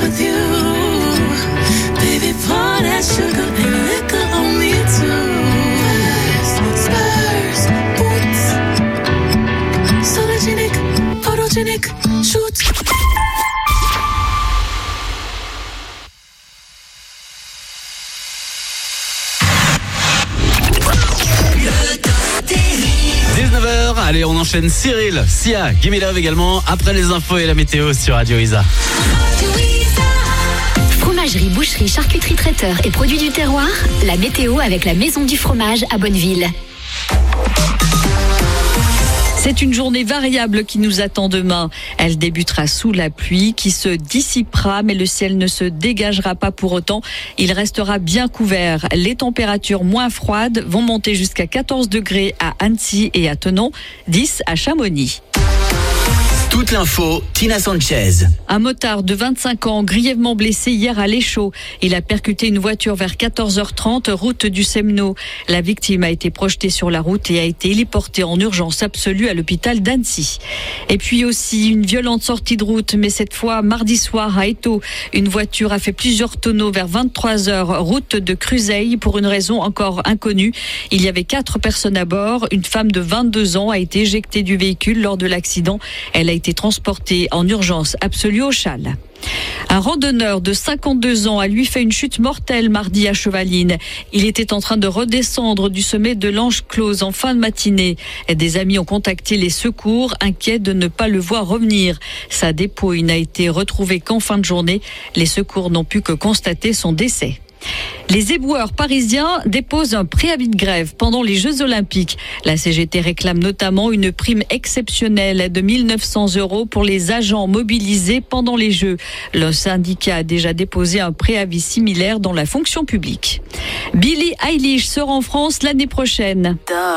with you. Baby, pour that sugar and liquor on me too. Spurs, boots, photogenic, shoot. Allez, on enchaîne Cyril, Sia, Gimme Love également, après les infos et la météo sur Radio Isa. Fromagerie, boucherie, charcuterie, traiteur et produits du terroir, la météo avec la Maison du Fromage à Bonneville. C'est une journée variable qui nous attend demain. Elle débutera sous la pluie qui se dissipera, mais le ciel ne se dégagera pas pour autant. Il restera bien couvert. Les températures moins froides vont monter jusqu'à 14 degrés à Annecy et à Thonon, 10 à Chamonix. Toute l'info, Tina Sanchez. Un motard de 25 ans grièvement blessé hier à l'Échaud. Il a percuté une voiture vers 14h30, route du Semneau. La victime a été projetée sur la route et a été héliportée en urgence absolue à l'hôpital d'Annecy. Et puis aussi une violente sortie de route, mais cette fois mardi soir à Étaux. Une voiture a fait plusieurs tonneaux vers 23h, route de Cruseille, pour une raison encore inconnue. Il y avait 4 personnes à bord. Une femme de 22 ans a été éjectée du véhicule lors de l'accident. Elle a été transporté en urgence absolue au Châle. Un randonneur de 52 ans a lui fait une chute mortelle mardi à Chevaline. Il était en train de redescendre du sommet de l'Ange-Close en fin de matinée. Des amis ont contacté les secours, inquiets de ne pas le voir revenir. Sa dépouille n'a été retrouvée qu'en fin de journée. Les secours n'ont pu que constater son décès. Les éboueurs parisiens déposent un préavis de grève pendant les Jeux Olympiques. La CGT réclame notamment une prime exceptionnelle de 1 900 € pour les agents mobilisés pendant les Jeux. Le syndicat a déjà déposé un préavis similaire dans la fonction publique. Billie Eilish sera en France l'année prochaine.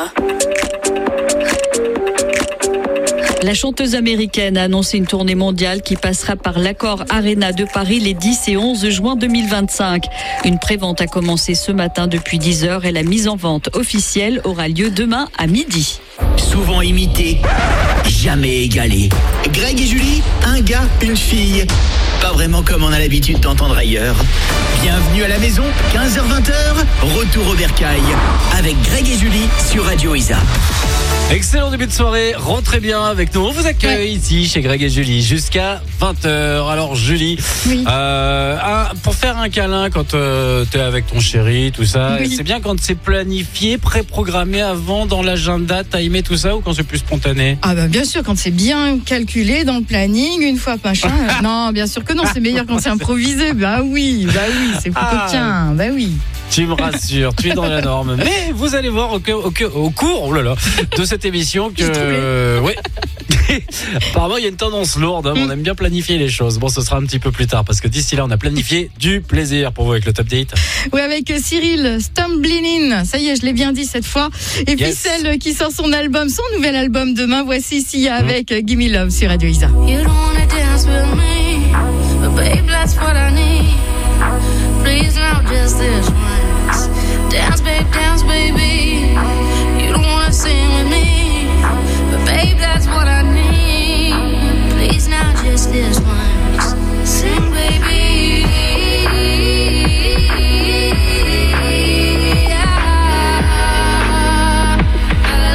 La chanteuse américaine a annoncé une tournée mondiale qui passera par l'Accor Arena de Paris les 10 et 11 juin 2025. Une prévente a commencé ce matin depuis 10h et la mise en vente officielle aura lieu demain à midi. Souvent imité, jamais égalé. Greg et Julie, un gars, une fille. Pas vraiment comme on a l'habitude d'entendre ailleurs. Bienvenue à la maison, 15h-20h, retour au bercail. Avec Greg et Julie sur Radio Isa. Excellent début de soirée, rentrez bien avec nous. On vous accueille ici chez Greg et Julie jusqu'à 20h. Alors Julie, oui. Pour faire un câlin quand t'es avec ton chéri, tout ça, oui. C'est bien quand c'est planifié, préprogrammé avant dans l'agenda, timé tout ça, ou quand c'est plus spontané? Ah bah bien sûr, quand c'est bien calculé dans le planning, une fois machin. Non, bien sûr que non, c'est meilleur quand c'est improvisé. Bah oui, c'est coquin, bah oui. Tu me rassures, tu es dans la norme. Mais vous allez voir au cours de cette émission que... ouais. Apparemment, il y a une tendance lourde. On aime bien planifier les choses. Bon, ce sera un petit peu plus tard parce que d'ici là, on a planifié du plaisir pour vous avec le top date. Oui, avec Cyril, Stumbling In. Ça y est, je l'ai bien dit cette fois. Et puis celle qui sort son nouvel album demain. Voici Sia avec Gimme Love sur Radio Isa. You don't wanna dance with me, but babe, that's what I need. Please now, just this once. Dance, baby. You don't wanna sing with me, but babe, that's what I need. Please now, just this once. Sing, baby.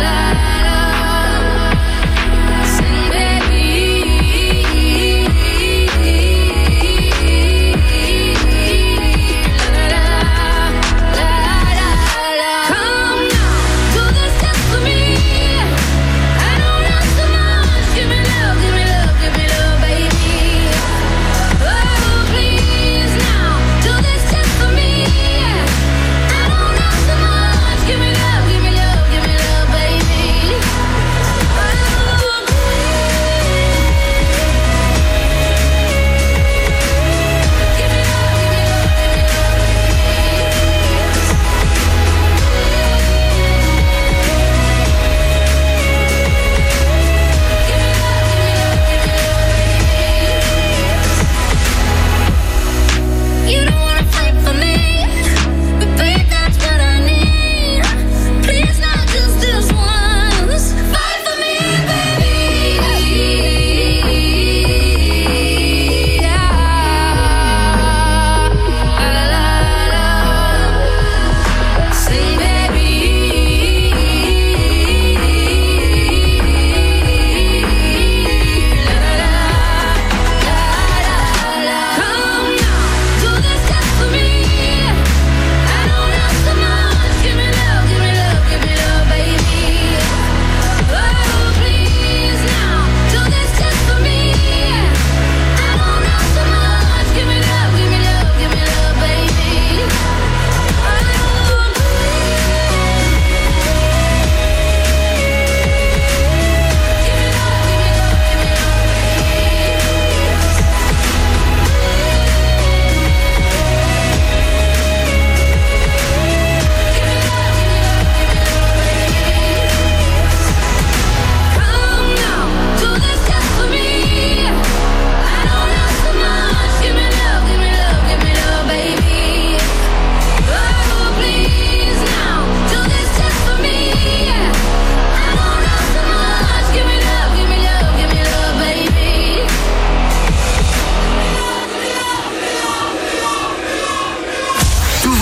Sing, baby.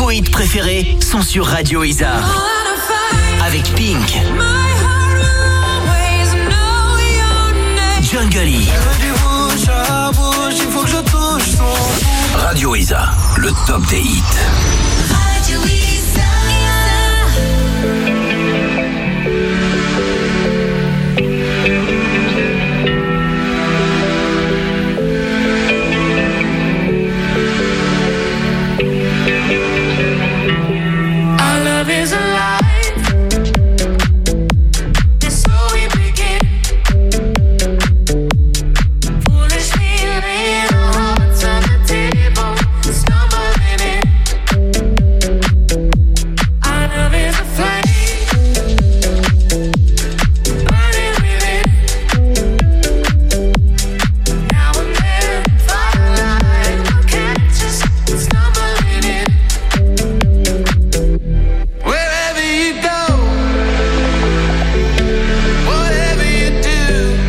vos hits préférés sont sur Radio Isa. Avec Pink, Jungle, Radio Isa, le top des hits. Radio Isa. Our love is alive. And so we begin. Foolishly laying our hearts on the table, stumbling in. Our love is a flame, burning within. Now and then, firelight will catch us stumbling in. Wherever you go, whatever you do,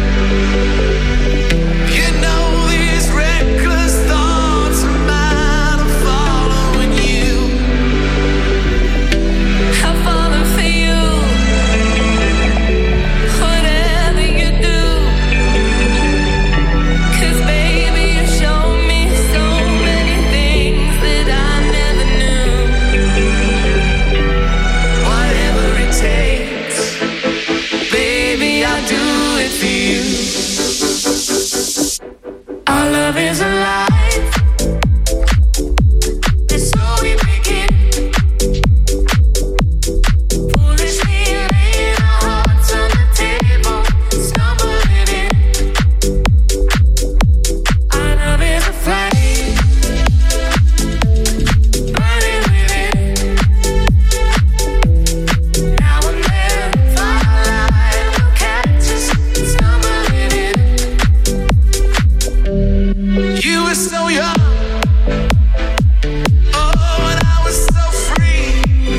you know these reckless thoughts of mine are following you. I'm falling for you, whatever you do. 'Cause baby, you show me so many things that I never knew. Whatever it takes, baby, I'll do it for you. Our love is alive, and so we begin. Foolishly laying our hearts on the table, stumbling in. Our love is a flame, burning within. Now and then, firelight will catch us stumbling in. You were so young, oh, and I was so free.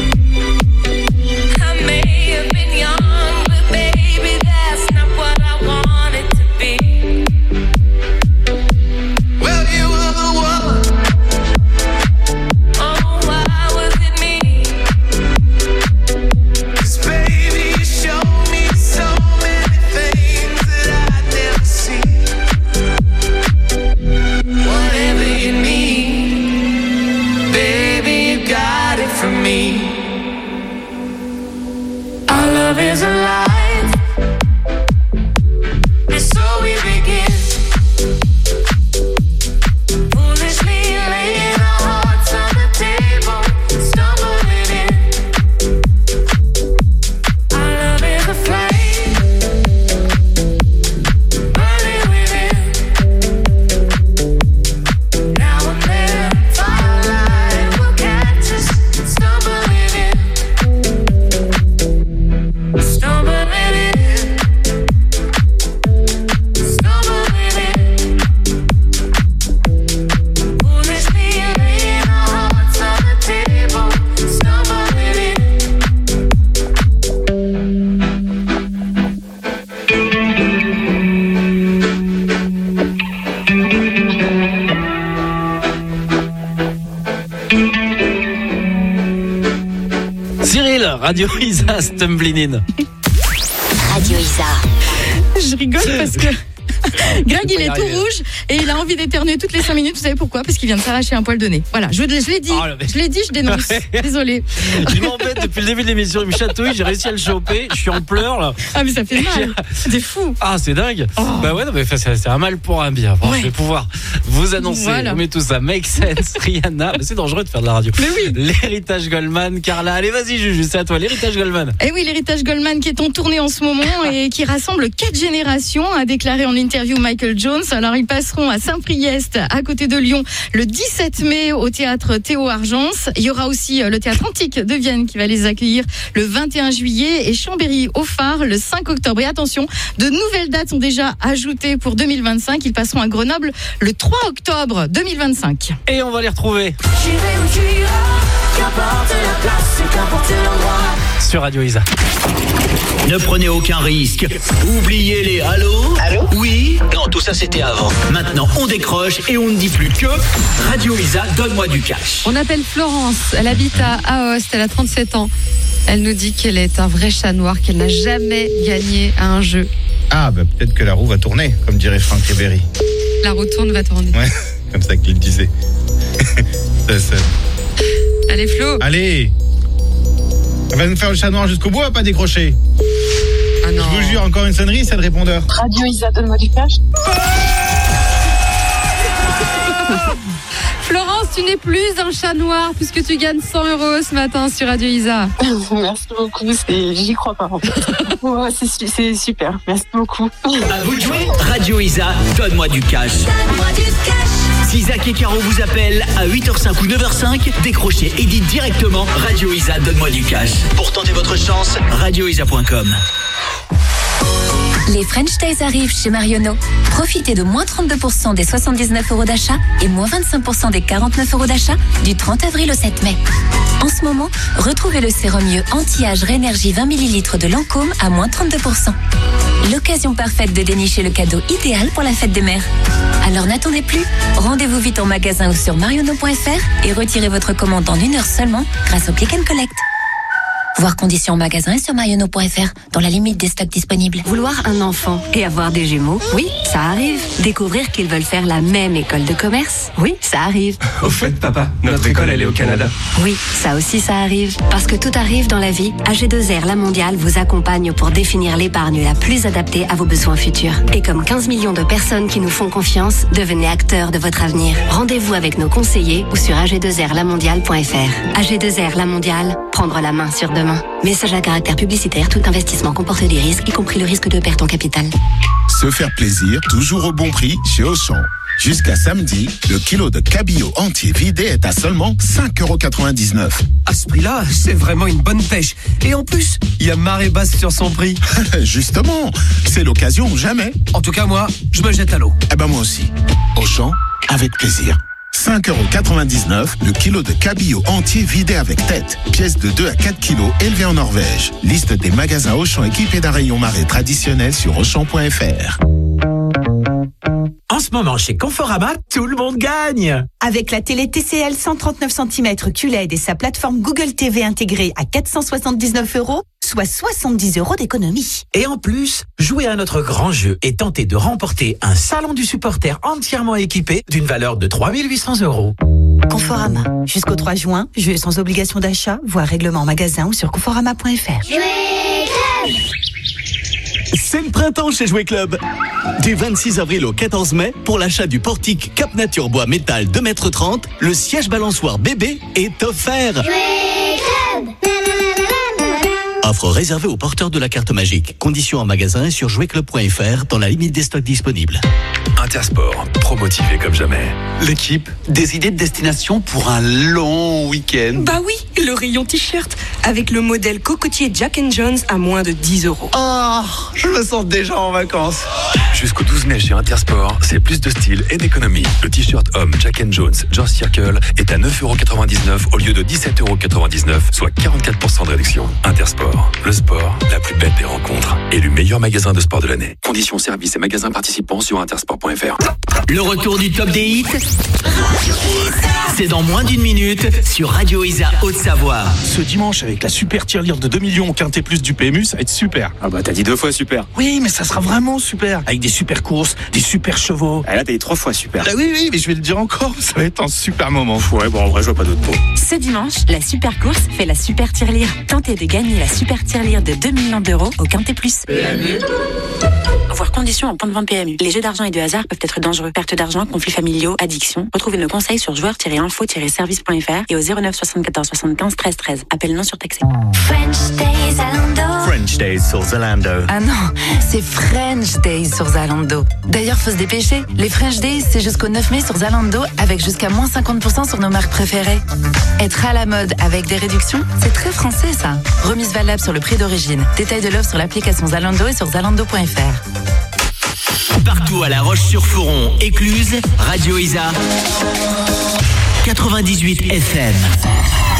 I may have been young, but baby, that's not what I wanted to be. Well, you were the one. Oh, why was it me? 'Cause baby, you showed me so many things that I'd never seen. Whatever you need, baby, you got it from me. Our love is alive, and so we begin. Foolishly laying our hearts on the table, stumbling in. Our love is a flame, burning within. Now and then, firelight will catch us stumbling in. Stumbling in. Stumbling in. Foolishly laying our hearts on the table, stumbling in. Cyril, Radio Isa, Stumbling In. Radio Isa. Je rigole parce que Greg, il pas y est tout arriver. rouge et il a envie d'éternuer toutes les 5 minutes. Vous savez pourquoi? Parce qu'il vient de s'arracher un poil de nez. Voilà, je l'ai dit. Oh, le mec. Je l'ai dit, je dénonce. Désolé. Il m'embête depuis le début de l'émission, il me chatouille, j'ai réussi à le choper, je suis en pleurs là. Ah, mais ça fait mal. C'est fou. Ah, c'est dingue. Oh. Bah ouais, non, mais c'est un mal pour un bien. Bon, Ouais. je vais pouvoir vous annoncer. Voilà. On met tout ça. Make Sense, Rihanna. C'est dangereux de faire de la radio. Mais oui. L'héritage Goldman, Carla. Allez, vas-y, Juju, c'est à toi. L'héritage Goldman. Et oui, l'héritage Goldman qui est en tournée en ce moment et qui rassemble 4 générations, a déclaré en interview Michael Jones. Alors, ils passeront à Saint-Priest, à côté de Lyon, le 17 mai au théâtre Théo Argence. Il y aura aussi le théâtre Antique de Vienne qui va les accueillir le 21 juillet et Chambéry au Phare le 5 octobre. Et attention, de nouvelles dates sont déjà ajoutées pour 2025. Ils passeront à Grenoble le 3 octobre 2025. Et on va les retrouver. J'irai où tu iras. Qu'importe la place et qu'importe l'endroit. Sur Radio Isa. Ne prenez aucun risque. Oubliez les allô. Oui. Non, tout ça c'était avant. Maintenant, on décroche et on ne dit plus que Radio Isa, donne-moi du cash. On appelle Florence, elle habite à Aoste, elle a 37 ans. Elle nous dit qu'elle est un vrai chat noir, qu'elle n'a jamais gagné à un jeu. Ah, bah peut-être que la roue va tourner, comme dirait Franck Ribéry. La roue tourne, va tourner. Ouais, comme ça qu'il disait. Ça. Allez Flo. Allez. Elle va nous faire le chat noir jusqu'au bout, elle va pas décrocher. Ah non. Je vous jure, encore une sonnerie, c'est le répondeur. Radio Isa, donne-moi du cash. Florence, tu n'es plus un chat noir puisque tu gagnes 100 € ce matin sur Radio Isa. Merci beaucoup, j'y crois pas en fait. Ouais, c'est super, merci beaucoup. À vous de jouer. Radio Isa, donne-moi du cash. Donne-moi du cash. Si Zach et Caro vous appellent à 8h05 ou 9h05, décrochez et dites directement Radio Isa, donne-moi du cash. Pour tenter votre chance, radioisa.com. Les French Days arrivent chez Marionneau. Profitez de moins 32% des 79 € d'achat et moins 25% des 49 € d'achat du 30 avril au 7 mai. En ce moment, retrouvez le sérum mieux anti-âge Rénergie 20 ml de Lancôme à moins 32%. L'occasion parfaite de dénicher le cadeau idéal pour la fête des mères. Alors n'attendez plus, rendez-vous vite en magasin ou sur marionneau.fr et retirez votre commande en 1 heure seulement grâce au Click and Collect. Voir conditions en magasin et sur marionneau.fr dans la limite des stocks disponibles. Vouloir un enfant et avoir des jumeaux, oui, ça arrive. Découvrir qu'ils veulent faire la même école de commerce, oui, ça arrive. Au fait, papa, notre école, elle est au Canada. Oui, ça aussi, ça arrive. Parce que tout arrive dans la vie, AG2R La Mondiale vous accompagne pour définir l'épargne la plus adaptée à vos besoins futurs. Et comme 15 millions de personnes qui nous font confiance, devenez acteurs de votre avenir. Rendez-vous avec nos conseillers ou sur ag2rlamondiale.fr. AG2R La Mondiale, prendre la main sur demain. Message à caractère publicitaire, tout investissement comporte des risques, y compris le risque de perte en capital. Se faire plaisir, toujours au bon prix chez Auchan. Jusqu'à samedi, le kilo de cabillaud entier vidé est à seulement 5,99 €. À ce prix-là, c'est vraiment une bonne pêche. Et en plus, il y a marée basse sur son prix. Justement, c'est l'occasion ou jamais. En tout cas, moi, je me jette à l'eau. Eh ben moi aussi. Auchan, avec plaisir. 5,99 € le kilo de cabillaud entier vidé avec tête. Pièce de 2 à 4 kilos élevée en Norvège. Liste des magasins Auchan équipés d'un rayon marée traditionnel sur Auchan.fr. En ce moment, chez Conforama, tout le monde gagne. Avec la télé TCL 139 cm QLED et sa plateforme Google TV intégrée à 479 €, soit 70 € d'économie. Et en plus, jouez à notre grand jeu et tentez de remporter un salon du supporter entièrement équipé d'une valeur de 3 800 €. Conforama. Jusqu'au 3 juin, jeu sans obligation d'achat, voire règlement en magasin ou sur conforama.fr. C'est le printemps chez Jouet Club. Du 26 avril au 14 mai, pour l'achat du portique Cap Nature Bois Métal 2,30 m, le siège balançoire bébé est offert. Offre réservée aux porteurs de la carte magique. Conditions en magasin et sur jouetclub.fr dans la limite des stocks disponibles. Intersport, pro-motivé comme jamais. L'équipe, des idées de destination pour un long week-end. Bah oui, le rayon t-shirt avec le modèle cocotier Jack & Jones à moins de 10 €. Oh, je me sens déjà en vacances. Jusqu'au 12 mai chez Intersport, c'est plus de style et d'économie. Le t-shirt homme Jack & Jones George Circle est à 9,99 € au lieu de 17,99 €, soit 44% de réduction. Intersport, le sport, la plus belle des rencontres. Élu meilleur magasin de sport de l'année. Conditions, services et magasins participants sur intersport.fr. Le retour du top des hits, c'est dans moins d'une minute sur Radio Isa Haute-Savoie. Ce dimanche, avec la super tirelire de 2 millions au Quintet Plus du PMU, ça va être super. Ah bah t'as dit 2 fois super. Oui, mais ça sera vraiment super. Avec des super courses, des super chevaux. Ah là t'as dit 3 fois super. Ah oui, mais je vais le dire encore, ça va être un super moment. Ouais, bon en vrai je vois pas d'autre mots. Ce dimanche, la super course fait la super tirelire. Tentez de gagner la super tirelire de 2 millions d'euros au Quintet Plus. PMU. Voir conditions en point de vente PMU. Les jeux d'argent et de hasard peuvent être dangereux. Perte d'argent, conflits familiaux, addiction. Retrouvez nos conseils sur joueurs-info-service.fr et au 09 74 75 13 13. Appel non surtaxé. French Days Zalando. French Days sur Zalando. Ah non, c'est French Days sur Zalando. D'ailleurs, faut se dépêcher. Les French Days, c'est jusqu'au 9 mai sur Zalando avec jusqu'à moins 50% sur nos marques préférées. Être à la mode avec des réductions, c'est très français ça. Remise valable sur le prix d'origine. Détail de l'offre sur l'application Zalando et sur zalando.fr. Partout à La Roche-sur-Foron, Écluse, Radio Isa 98 FM.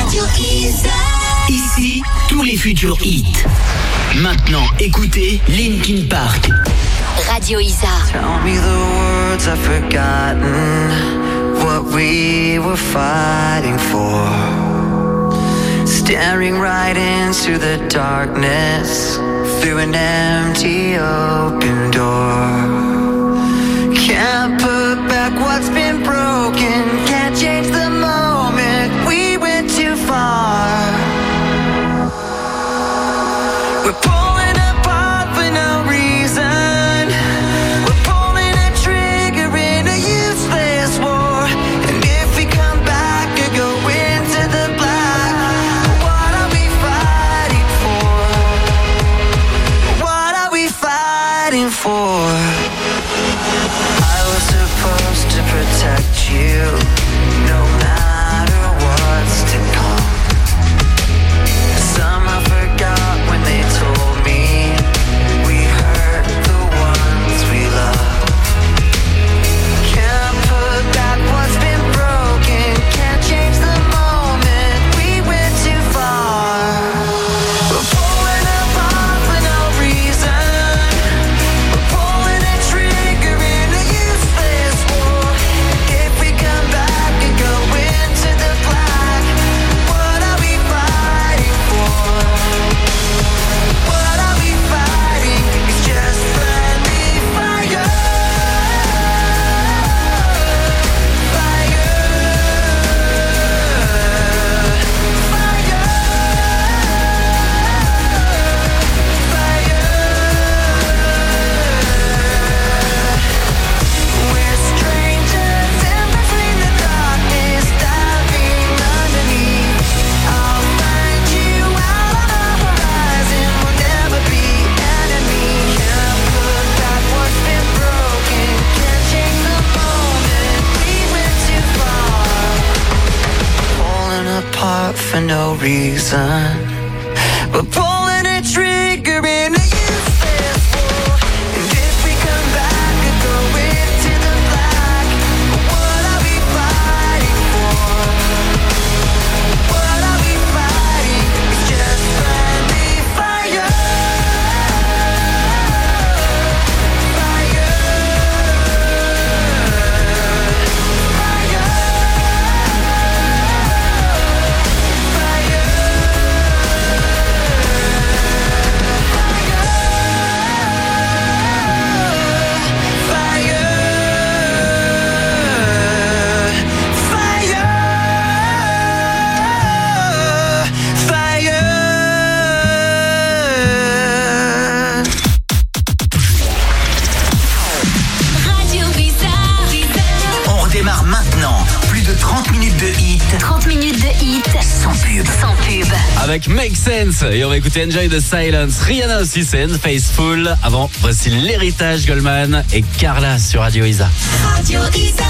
Radio Isa. Ici, tous les futurs hits. Maintenant, écoutez Linkin Park. Radio Isa. Tell me the words I've forgotten, what we were fighting for. Staring right into the darkness, through an empty open door. Can't put back what's been broken, can't change the moment, we went too far. We're pulling apart for no reason, we're pulling a trigger in a useless war. And if we come back or go into the black, what are we fighting for? What are we fighting for? I was supposed to protect you, no matter what's to come. Somehow forgot when they told me we hurt the ones we love. Can't put back what's been broken, can't change the moment, we went too far. We're pulling apart for no reason, we're pulling a trigger in a useless war. If we come back and go into the black, what are we fighting for? What are we fighting? It's just friendly fire. We're strangers in between the darkness, diving underneath. I'll find you out on the horizon, we'll never be enemies. Can't put back what's been broken, can't change the moment, we went too far. Pulling apart for no reason, we're pulling a trigger in a useless war. And if we come back and go into the black, what are we fighting for? What are we fighting? It's just friendly fire. Radio Isa. On redémarre maintenant. Plus de 30 minutes de hit 30 minutes de hit sans pub. sans pub. Avec Make Sense. Et on va écouter Enjoy the Silence. Rihanna aussi, c'est Faithful. Avant, voici l'héritage Goldman et Carla sur Radio Isa. Radio Isa.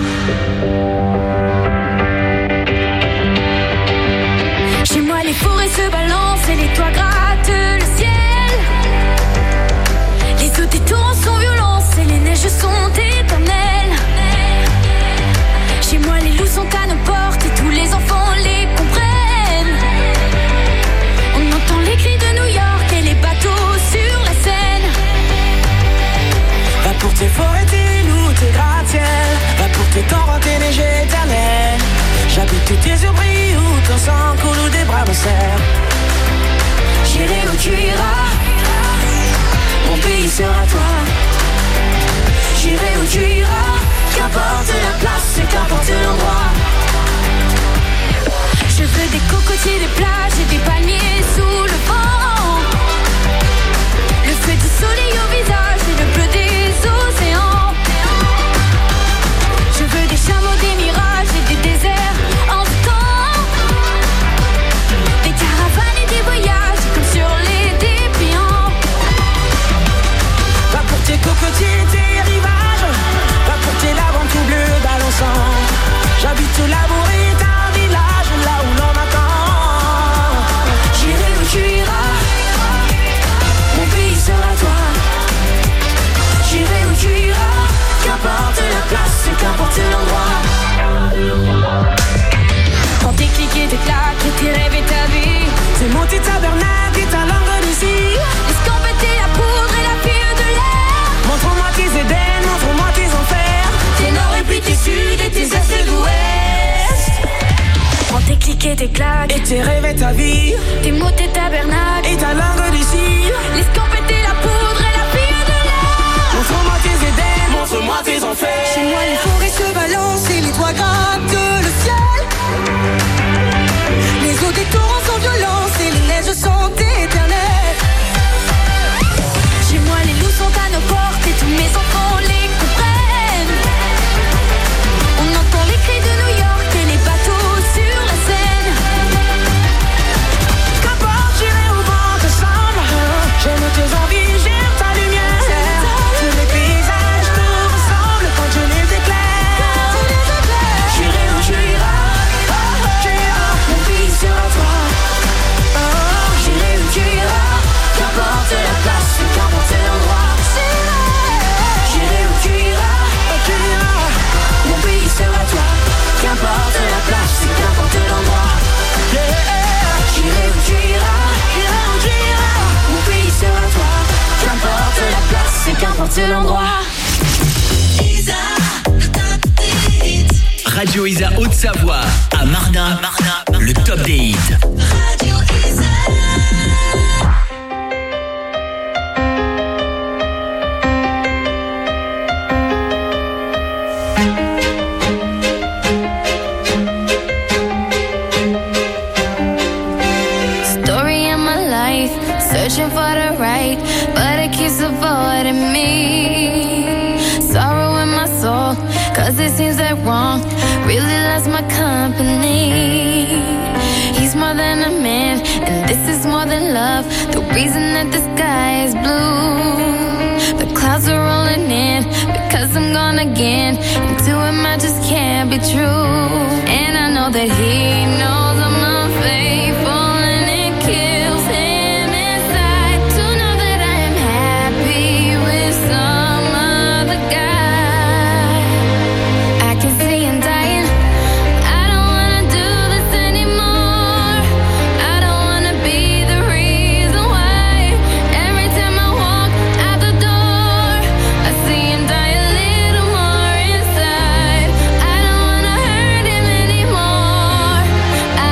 Chez moi, les forêts se balancent et les toits grattent le ciel. Les eaux des torrents sont violents et les neiges sont éternelles. Chez moi, les loups sont à nos portes et tous les enfants les comprennent. On entend les cris de New York et les bateaux sur la Seine. Va pour tes forêts, tes loups, tes gratte-ciel. Va pour tes torrents, tes neiges éternelles. J'habite tes yeux brillent où ton sang coule ou des bras me serrent. J'irai où tu iras, mon pays sera toi. J'irai où tu iras, qu'importe la place et qu'importe l'endroit. Je veux des cocotiers, des plages et des palmiers sous le vent. Le feu du soleil au visage et le bleu des océans. Je veux des chameaux, des mirages et des déserts en tout temps. Des caravanes et des voyages comme sur les dépliants. Va pour tes cocotiers, tes rivages. Va pour tes laves tout bleu balançant. J'habite l'amour et un village là où l'on m'attend. et tes claques. Et tes rêves et ta vie. Tes mots, tes tabernacles. Et ta langue d'ici. Les scampettes et la poudre et la fille de l'art. Montre-moi tes Édens, montre-moi tes enfers. Chez moi, les forêts se balancent et les toits grattent le ciel. Les eaux des torrents sont violentes et les neiges sont éternelles. Chez moi, les loups sont à nos portes et tous mes enfants les comprennent. On entend les cris de New York et les bateaux sur la Seine. Qu'importe, j'irai au vent ensemble. J'aime tes envies, j'aime ta lumière. Tous les paysages nous ressemblent quand je les éclaire. J'irai où tu iras, tu iras, mon pays sera toi. J'irai où tu iras, qu'importe la place, qu'importe l'endroit. J'irai où tu iras, mon pays sera toi. Qu'importe la place, qu'importe l'endroit. J'irai où tu iras, mon pays sera toi. Qu'importe la place, qu'importe l'endroit. Radio Isa Haute-Savoie à Marnin, le top des hits. Radio Isa. Story of my life, searching for the right, but it keeps avoiding me. Sorrow in my soul, cause it seems that wrong really loves my company. He's more than a man, and this is more than love. The reason that the sky is blue, the clouds are rolling in, because I'm gone again. And to him I just can't be true. And I know that he knows I'm unfaithful, and it kills him inside to know that I am happy with some other guy. I can see him dying. I don't wanna do this anymore. I don't wanna be the reason why. Every time I walk out the door, I see him die a little more inside. I don't wanna hurt him anymore. I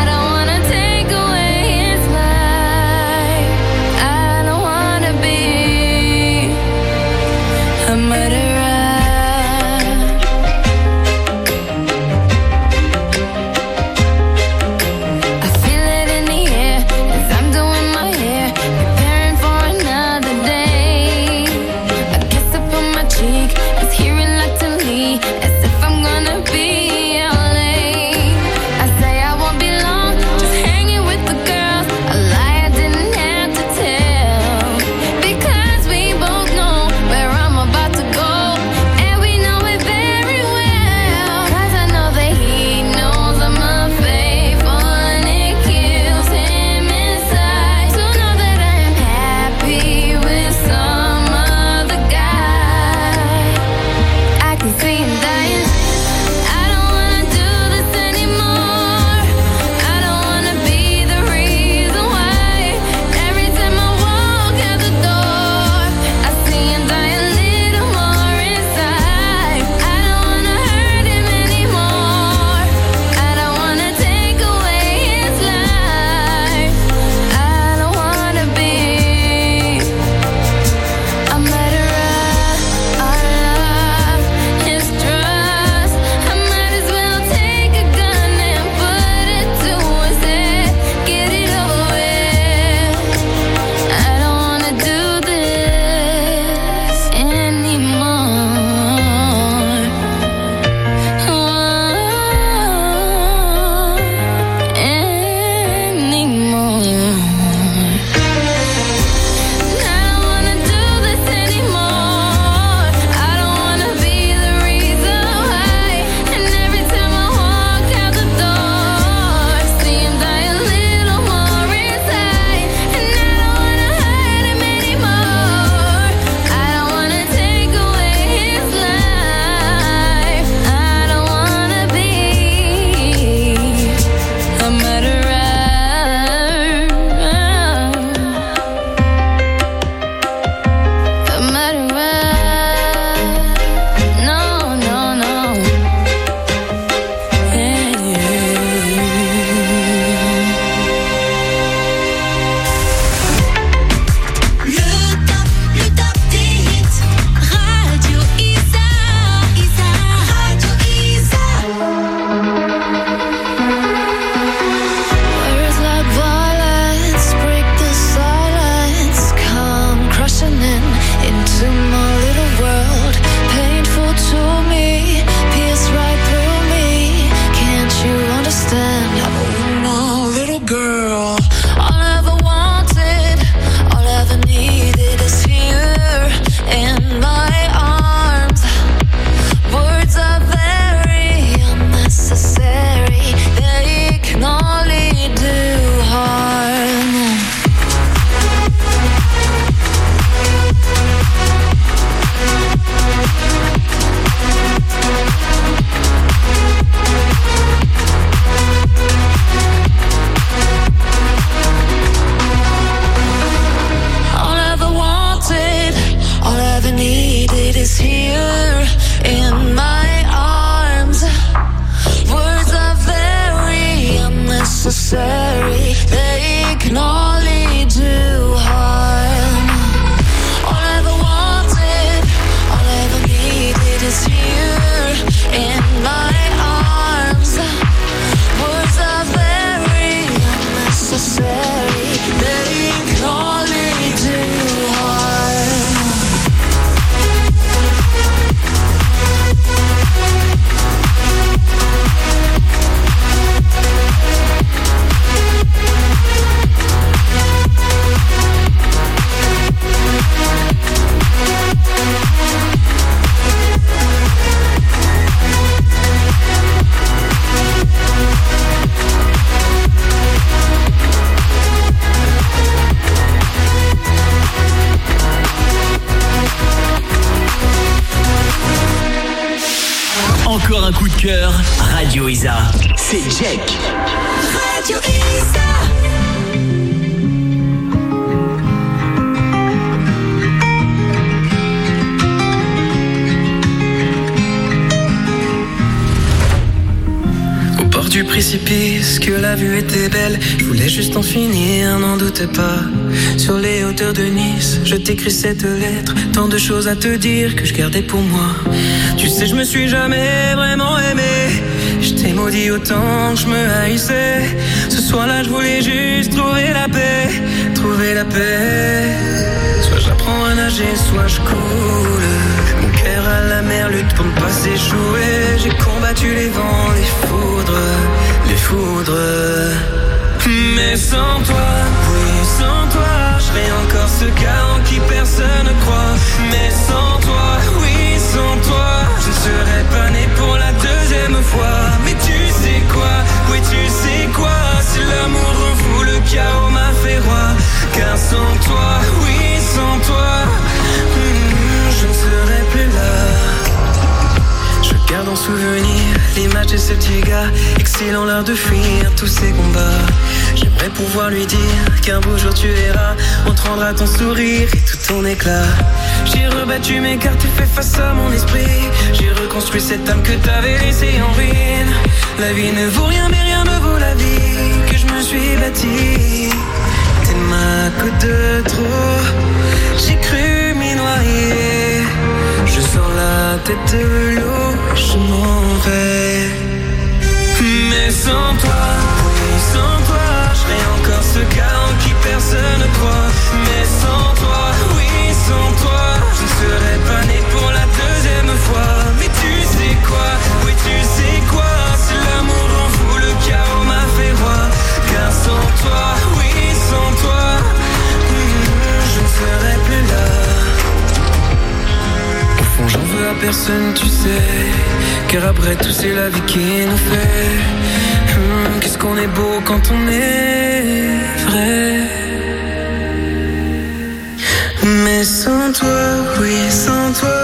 unnecessary. They can only do harm. All I ever wanted, all I ever needed is here in my arms. Words are very unnecessary. They can only do harm. Encore un coup de cœur, Radio Isa. C'est Jack. Radio Isa. Au bord du précipice, que la vue était belle, je voulais juste en finir, n'en doute pas. Sur les hauteurs de Nice, je t'écris cette lettre, tant de choses à te dire que je gardais pour moi. Tu sais, je me suis jamais vraiment aimé, je t'ai maudit autant que je me haïssais. Ce soir-là, je voulais juste trouver la paix, trouver la paix. Soit j'apprends à nager, soit je coule. Mon cœur à la mer lutte pour ne pas s'échouer. J'ai combattu les vents, les foudres, les foudres. Mais sans toi, oui, sans toi, je serais encore ce gars en qui personne ne croit. Mais sans toi, oui, sans toi, je ne serais pas né pour la deuxième fois. Mais tu sais quoi, oui, tu sais quoi, si l'amour rend fou, le chaos m'a fait roi. Car sans toi, oui, sans toi, je ne serais plus là. Je garde en souvenir l'image de ce petit gars, exhalant l'art de fuir tous ces combats. J'aimerais pouvoir lui dire qu'un beau jour tu verras, on te rendra ton sourire et tout ton éclat. J'ai rebattu mes cartes et fait face à mon esprit. J'ai reconstruit cette âme que t'avais laissée en ruine. La vie ne vaut rien mais rien ne vaut la vie que je me suis bâtie. T'es ma côte de trop, j'ai cru m'y noyer. Je sors la tête de l'eau, je m'en vais. Mais sans toi, oui, sans toi, je serais encore ce gars en qui personne ne croit. Mais sans toi, oui, sans toi, je ne serais pas né pour la deuxième fois. Mais tu sais quoi, oui, tu sais quoi, si l'amour rend fou, le chaos m'a fait roi. Car sans toi, oui, sans toi, je ne serais plus là. Au fond, j'en veux à personne, tu sais, car après tout, c'est la vie qui nous fait. Qu'est-ce qu'on est beau quand on est vrai. Mais sans toi, oui, sans toi.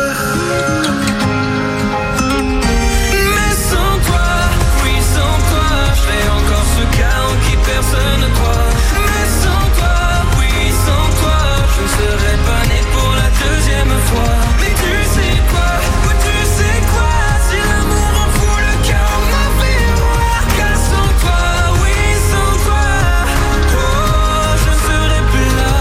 Mais sans toi, oui, sans toi, je serais encore ce gars en qui personne ne croit. Mais sans toi, oui, sans toi, je ne serais pas né pour la deuxième fois. Mais tu sais quoi, oui, tu sais quoi, si l'amour en fou, le chaos m'a fait roi. Car sans toi, oui, sans toi, oh, je ne serais plus là.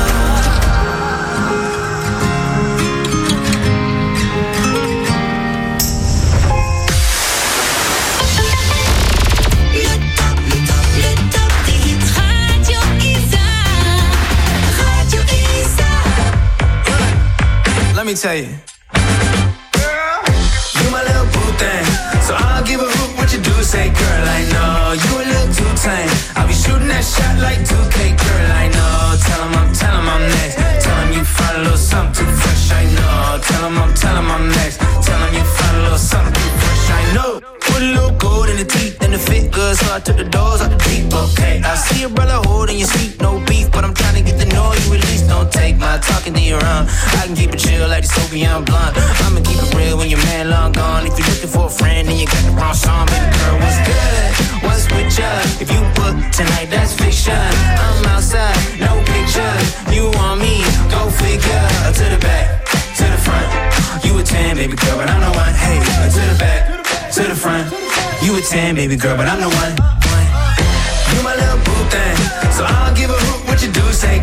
Let me tell you, girl, you my little boo thing, so I'll give a hoot what you do. Say, girl, I know you a little too tame. I'll be shooting that shot like 2K, girl, I know. Tell 'em I'm next. Tell 'em you find a little something too fresh, I know. Tell 'em I'm next. Tell 'em you find a little something too fresh, I know. Put a little gold in the teeth and the fit good, so I took the doors out the deep, okay. I see a brother holding your seat, no beef, but I'm trying to get to know you at least. Don't take my talking to your own. I can keep it chill like the Soviet blonde. I'ma keep it real when your man long gone. If you're looking for a friend, then you got the wrong song. Baby girl, what's good? What's with ya? If you book tonight, that's fiction. I'm outside, no pictures. You want me? Go figure. To the back, to the front. You a 10, baby girl, but I'm the one. Hey, to the back, to the front. You a 10, baby girl, but I'm the one. You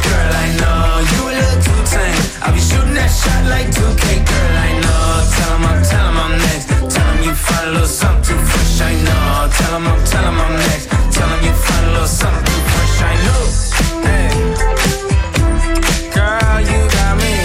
girl, I know you a little too tame. I'll be shooting that shot like 2K, girl, I know. Tell him I'm next. Tell him you find a little something too fresh, I know. Tell him I'm next. Tell him you find a little something too fresh, I know. Hey, girl, you got me.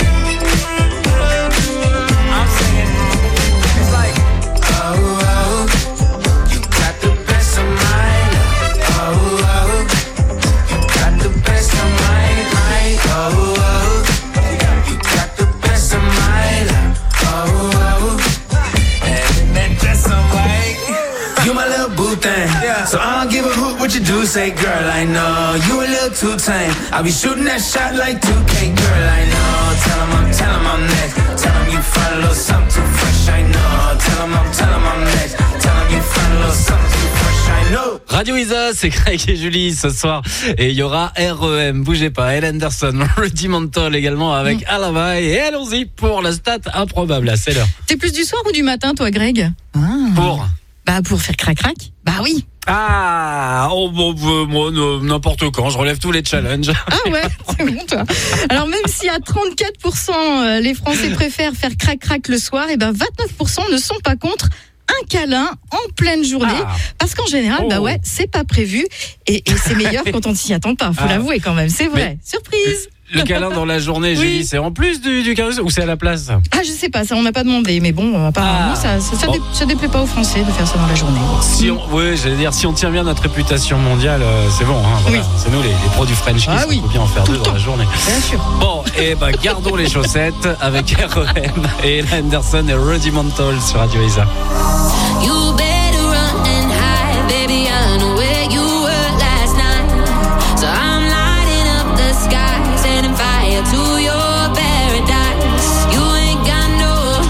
I'm singing. It's like, oh, oh, you got the best of mine. Oh, oh, you got the best of mine. Oh, oh, you got the best of mine. Oh, oh, and that dress I'm white. You my little boo thing, so I don't give a hoot what you do. Say, girl, I know you a little too tame. I'll be shooting that shot like 2K, girl, I know. Tell him I'm next. Tell him you find a little something too fresh, I know. Tell him I'm next. Tell him you find a little something too fresh, I know. Radio Isa, c'est Greg et Julie ce soir. Et il y aura REM, bougez pas, Elle Anderson, Rudimental également avec Alibi. Et allons-y pour la stat improbable. C'est l'heure. T'es plus du soir ou du matin, toi, Greg? Pour faire crac-crac. Bah oui. Ah, moi, n'importe quand, je relève tous les challenges. Ah ouais, c'est bon toi. Alors même si à 34% les Français préfèrent faire crac-crac le soir, et ben 29% ne sont pas contre un câlin en pleine journée. Parce qu'en général, c'est pas prévu et c'est meilleur quand on s'y attend pas, faut l'avouer quand même, c'est vrai. Surprise. Le câlin dans la journée, Julie, c'est en plus du câlin ou c'est à la place? Ah, je sais pas, ça on m'a pas demandé, mais bon, apparemment ça déplaît pas aux Français de faire ça dans la journée. Si on tient bien notre réputation mondiale, c'est bon, hein, voilà. C'est nous les pros du French Kiss, on peut bien en faire deux dans la journée. Bien sûr. Bon, et gardons les chaussettes avec REM et Anderson et Rudimental sur Radio Isa. You better run and hide, baby. I know where you were last night. So I'm lighting up the sky, setting fire to your paradise. You ain't got no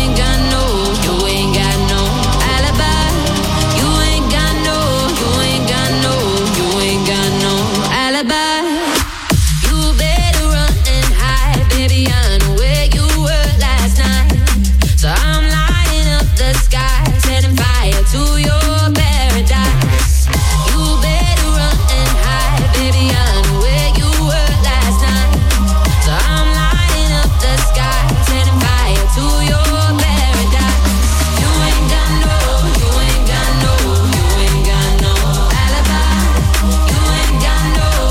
alibi. You ain't got no alibi. You better run and hide, baby. I know where you were last night. So I'm lighting up the sky, setting fire to your paradise. You better run and hide, baby. I know where you were last night. So I'm lighting up the sky, setting fire to your paradise. You ain't got no alibi. You ain't got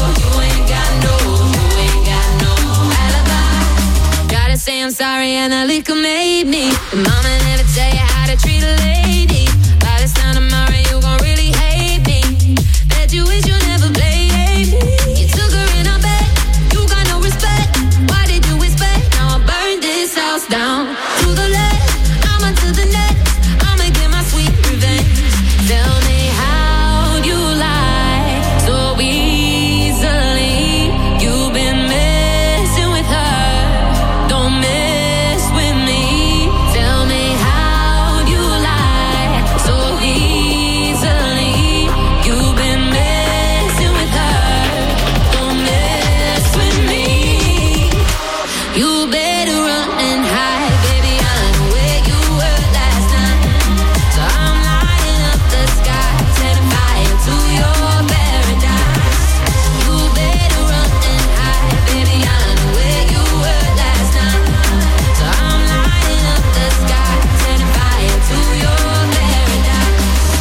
no alibi. Gotta say I'm sorry and the liquor made me. But mama never tell you how to treat a lady. By this time tomorrow you gon' really hate me. Bet you wish you never played me. You took her in a bed, you got no respect. Why did you expect? Now I burned this house down to the left, I'm on to the next. I'ma get my sweet revenge. Tell me how you lie so easily. You've been messing with her, don't mess with me. Tell me how you lie so easily. You've been messing with her, don't mess with me. You better run and hide, baby. I know where you were last night. So I'm lighting up the sky, setting fire to your paradise. You better run and hide, baby. I know where you were last night. So I'm lighting up the sky, setting fire to your paradise.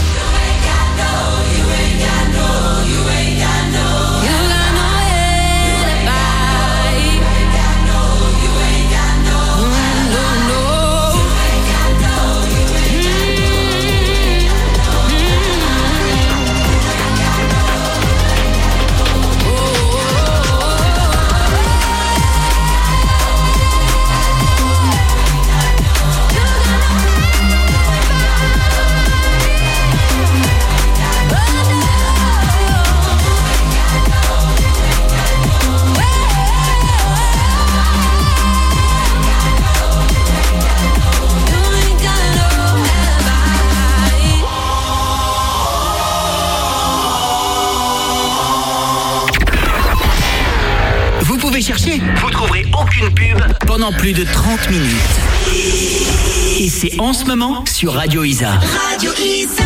You ain't got no alibi. You got no Vous pouvez chercher, vous trouverez aucune pub pendant plus de 30 minutes. Et c'est en ce moment sur Radio Isa. Radio Isa.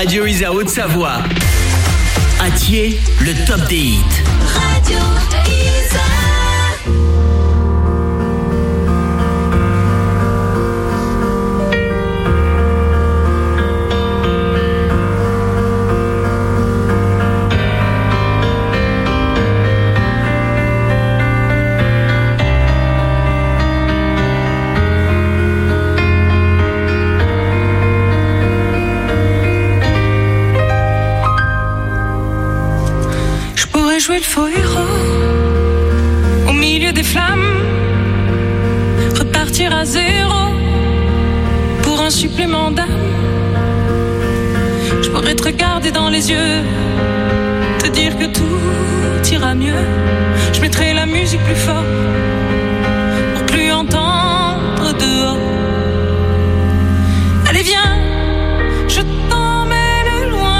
Radio Isa Haute-Savoie. À Thiers, le top des hits. Radio Isa. Jouer le faux héros au milieu des flammes, repartir à zéro pour un supplément d'âme. Je pourrais te regarder dans les yeux, te dire que tout ira mieux. Je mettrai la musique plus fort pour plus entendre dehors. Allez viens, je t'emmène loin.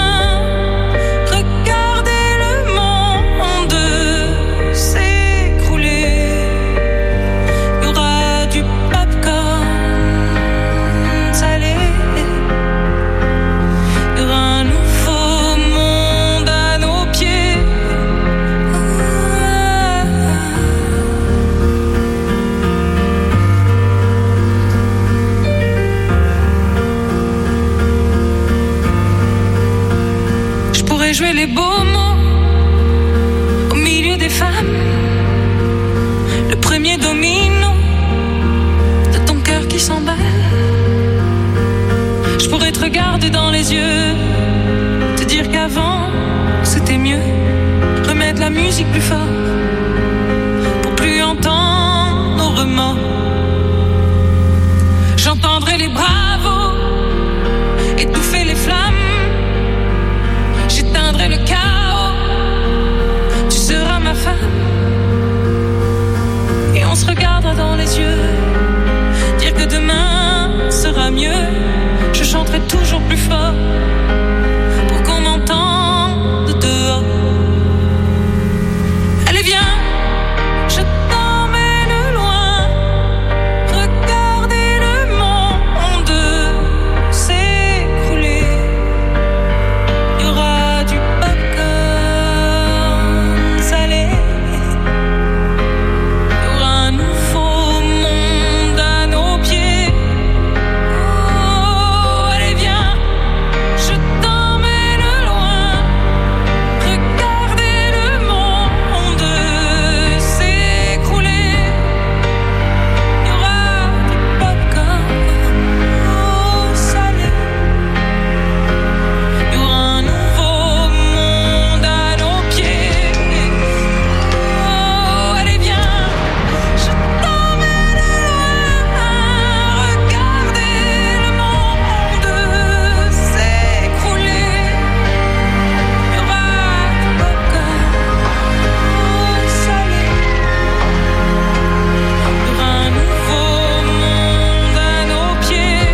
Jouer les beaux mots au milieu des femmes, le premier domino de ton cœur qui s'emballe. Je pourrais te regarder dans les yeux, te dire qu'avant c'était mieux, remettre la musique plus fort pour plus entendre nos remords. J'entendrai les bravos étouffer les flammes. J'éteindrai le chaos, tu seras ma femme. Et on se regardera dans les yeux, dire que demain sera mieux. Je chanterai toujours plus fort pour qu'on m'entende dehors. Allez viens, je t'emmène loin. Regardez le monde s'écrouler. Il y aura du popcorn salé. Il y aura un nouveau monde à nos pieds. Oh, allez viens, je t'emmène loin. Regardez le monde s'écrouler. Il y aura du popcorn salé. Il y aura un nouveau monde à nos pieds. Oh, allez viens, je t'emmène loin. Regardez le monde s'écrouler. Il y aura du popcorn salé. Il y aura un nouveau monde à nos pieds.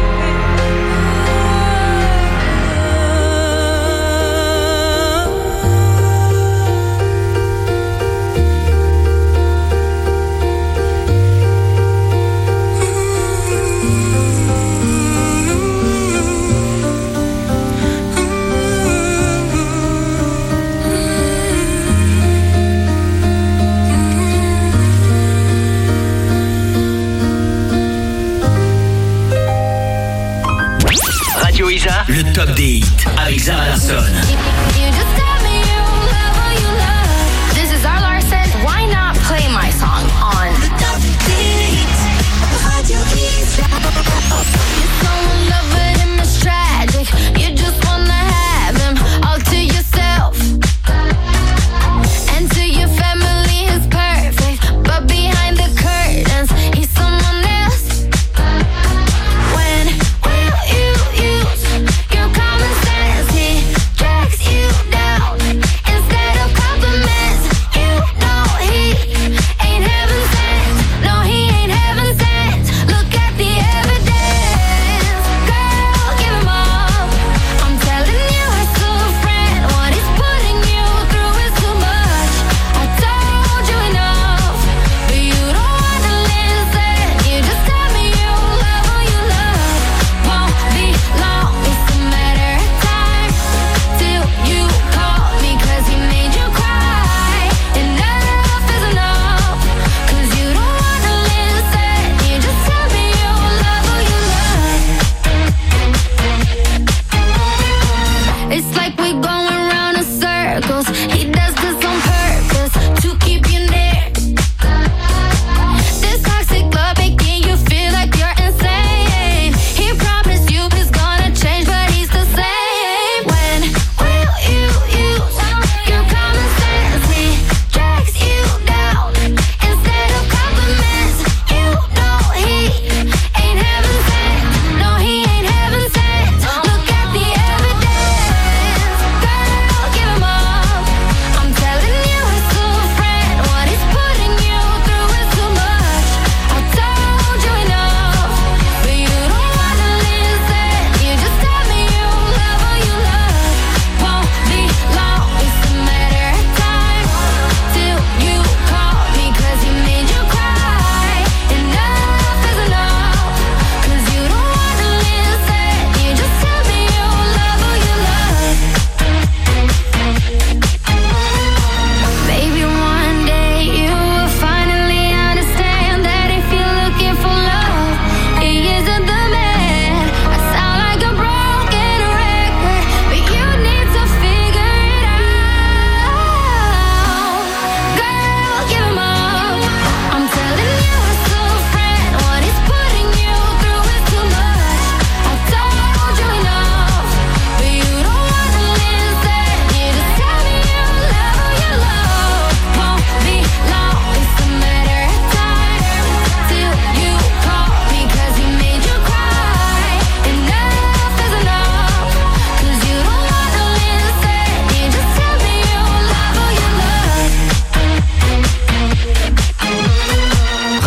Radio Isa, le top des hits avec Zara Larsson. You just tell me you love who you love. This is Zara Larsson. Why not play my song on the top beat? Radio Isa. You're so in love with him, it's tragic. You just wanna have him all to yourself. And to your family, he's perfect. But behind the curtains, he's someone else. When will you use your common sense? He drags you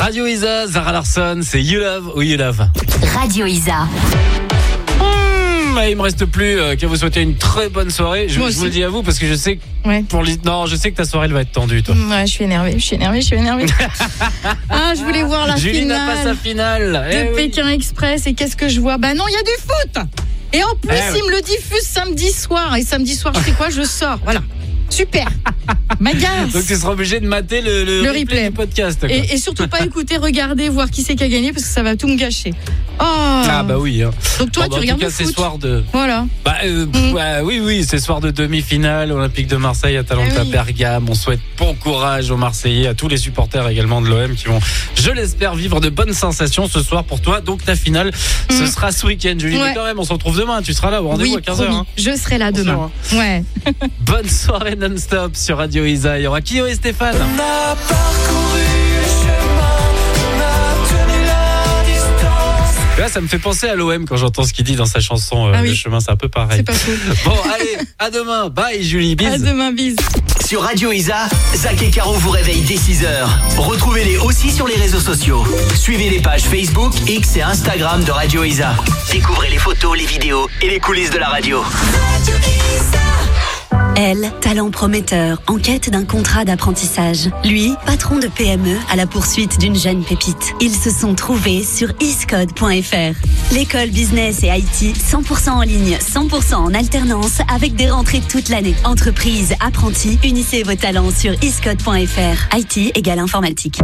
Radio Isa, Zara Larsson, c'est You Love ou You Love. Radio Isa. Il me reste plus qu'à vous souhaiter une très bonne soirée. Je vous le dis à vous parce que je sais que je sais que ta soirée elle va être tendue, toi. Ouais, je suis énervée. Ah, je voulais voir la Julie finale. n'a pas sa finale. De Pékin Express, et qu'est-ce que je vois? Bah non, il y a du foot. Et en plus, il me le diffuse samedi soir. Et samedi soir, je fais quoi? Je sors. Voilà. Super. Magasse. Donc tu seras obligé de mater le replay du podcast. Quoi. Et surtout pas écouter, regarder, voir qui c'est qui a gagné, parce que ça va tout me gâcher. Oh. Ah bah oui. Hein. Donc toi, tu regardes le foot. C'est soir de. Voilà. Oui, c'est soir de demi-finale Olympique de Marseille, Atalanta Bergame. On souhaite bon courage aux Marseillais, à tous les supporters également de l'OM qui vont, je l'espère, vivre de bonnes sensations ce soir pour toi. Donc ta finale, ce sera ce week-end, Julie. Mais quand même, on se retrouve demain. Tu seras là au rendez-vous à 15h. Hein. Je serai là demain. Ouais. Bonne soirée non-stop sur Radio Isa. Il y aura Kyo et Stéphane. On a parcouru le chemin, on a tenu la distance. Là, ça me fait penser à l'OM quand j'entends ce qu'il dit dans sa chanson Le chemin, c'est un peu pareil. C'est pas faux. Bon, allez, à demain. Bye Julie, bis. À demain, bis. Sur Radio Isa, Zach et Caro vous réveillent dès 6h. Retrouvez-les aussi sur les réseaux sociaux. Suivez les pages Facebook, X et Instagram de Radio Isa. Découvrez les photos, les vidéos et les coulisses de la radio. Radio Isa. Elle, talent prometteur, en quête d'un contrat d'apprentissage. Lui, patron de PME à la poursuite d'une jeune pépite. Ils se sont trouvés sur iscode.fr. L'école business et IT, 100% en ligne, 100% en alternance, avec des rentrées toute l'année. Entreprise, apprentis, unissez vos talents sur iscode.fr. IT égale informatique.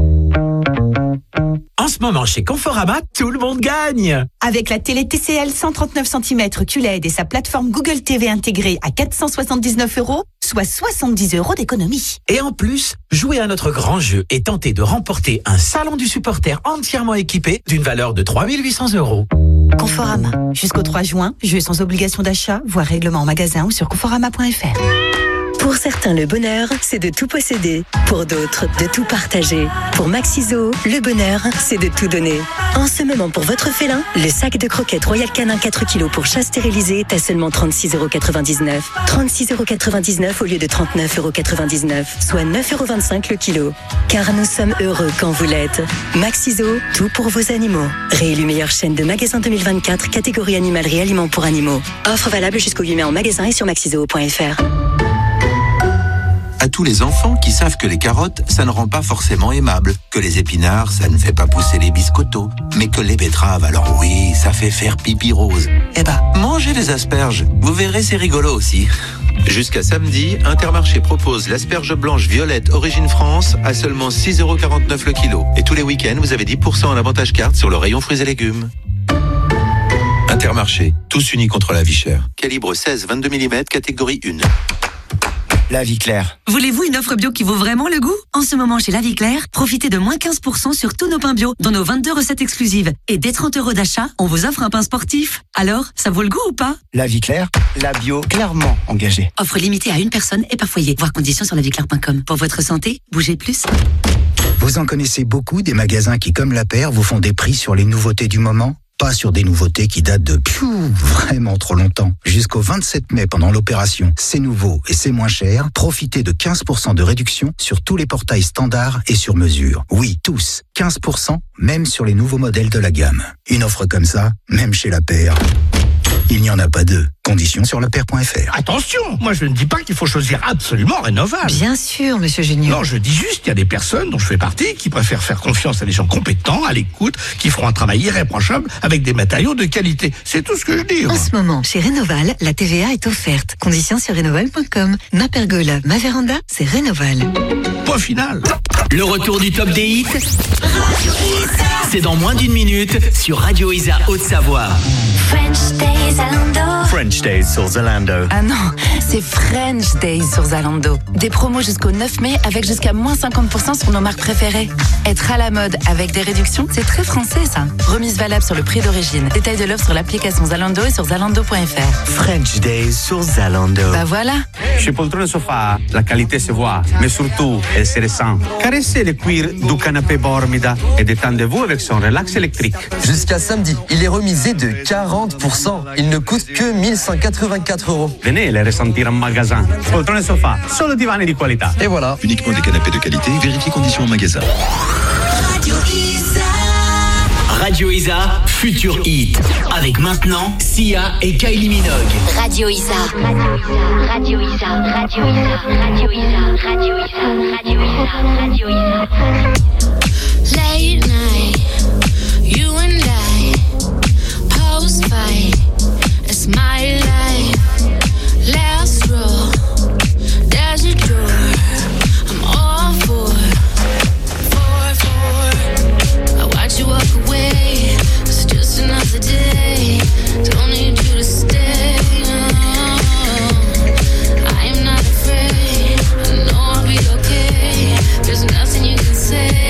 En ce moment, chez Conforama, tout le monde gagne. Avec la télé TCL 139 cm QLED et sa plateforme Google TV intégrée à 479 €, soit 70 € d'économie. Et en plus, jouez à notre grand jeu et tentez de remporter un salon du supporter entièrement équipé d'une valeur de 3 800 €. Conforama. Jusqu'au 3 juin, jeu sans obligation d'achat, voire règlement en magasin ou sur conforama.fr. Pour certains, le bonheur, c'est de tout posséder. Pour d'autres, de tout partager. Pour Maxiso, le bonheur, c'est de tout donner. En ce moment, pour votre félin, le sac de croquettes Royal Canin 4 kg pour chat stérilisé est à seulement 36,99 €. 36,99 € au lieu de 39,99 €, soit 9,25 € le kilo. Car nous sommes heureux quand vous l'êtes. Maxiso, tout pour vos animaux. Réélu meilleure chaîne de magasins 2024, catégorie animalerie aliments pour animaux. Offre valable jusqu'au 8 mai en magasin et sur maxiso.fr. À tous les enfants qui savent que les carottes, ça ne rend pas forcément aimable, que les épinards, ça ne fait pas pousser les biscottos, mais que les betteraves, alors oui, ça fait faire pipi rose. Eh ben, mangez les asperges, vous verrez, c'est rigolo aussi. Jusqu'à samedi, Intermarché propose l'asperge blanche violette Origine France à seulement 6,49 € le kilo. Et tous les week-ends, vous avez 10% en avantage carte sur le rayon fruits et légumes. Intermarché, tous unis contre la vie chère. Calibre 16-22 mm, catégorie 1. La Vie Claire. Voulez-vous une offre bio qui vaut vraiment le goût? En ce moment, chez La Vie Claire, profitez de moins 15% sur tous nos pains bio, dont nos 22 recettes exclusives. Et dès 30 € d'achat, on vous offre un pain sportif. Alors, ça vaut le goût ou pas? La Vie Claire, la bio clairement engagée. Offre limitée à une personne et par foyer. Voir conditions sur lavieclaire.com. Pour votre santé, bougez plus. Vous en connaissez beaucoup des magasins qui, comme La Paire, vous font des prix sur les nouveautés du moment? Pas sur des nouveautés qui datent de vraiment trop longtemps. Jusqu'au 27 mai pendant l'opération C'est nouveau et c'est moins cher, profitez de 15% de réduction sur tous les portails standards et sur mesure. Oui, tous. 15%, même sur les nouveaux modèles de la gamme. Une offre comme ça, même chez La Paire, il n'y en a pas deux. Conditions sur lapaire.fr. Attention, moi je ne dis pas qu'il faut choisir absolument Rénoval. Bien sûr, monsieur Junior. Non, je dis juste qu'il y a des personnes dont je fais partie qui préfèrent faire confiance à des gens compétents, à l'écoute, qui feront un travail irréprochable avec des matériaux de qualité. C'est tout ce que je dis. En ce moment, chez Rénoval, la TVA est offerte. Conditions sur rénoval.com. Ma pergola, ma véranda, c'est Rénoval. Point final. Le retour du top des hits, c'est dans moins d'une minute sur Radio Isa Haute-Savoie. French Days Zalando. French Days sur Zalando. Ah non, c'est French Days sur Zalando. Des promos jusqu'au 9 mai avec jusqu'à moins 50% sur nos marques préférées. Être à la mode avec des réductions, c'est très français ça. Remise valable sur le prix d'origine. Détail de l'offre sur l'application Zalando et sur zalando.fr. French Days sur Zalando. Bah voilà. Chez Poltrone Sofa, la qualité se voit, mais surtout, elle se ressent. Caressez le cuir du canapé Bormida et détendez-vous avec son relax électrique. Jusqu'à samedi, il est remisé de 40%. Il ne coûte que 1184 €. Venez les ressentir en magasin. Poltrone Sofa, solo divani di qualità. Et voilà. Uniquement des canapés de qualité, vérifiez conditions en magasin. Radio Isa. Radio Isa, Futur Hit. Avec maintenant Sia et Kylie Minogue. Radio Isa. Radio Isa. Radio Isa. Radio Isa. Radio Isa. Radio Isa. Radio Isa. Late night, you and I, post fight, it's my life. Last row, there's a door, I'm all for. I watch you walk away, it's just another day, don't need you to stay. I am not afraid, I know I'll be okay, there's nothing you can say.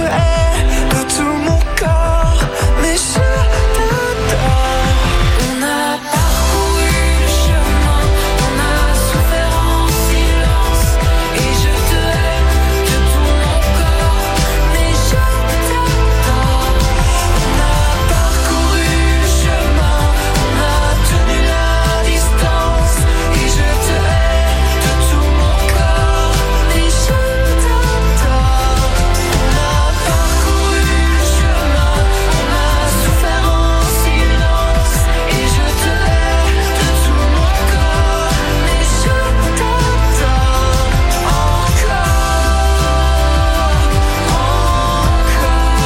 est de tout mon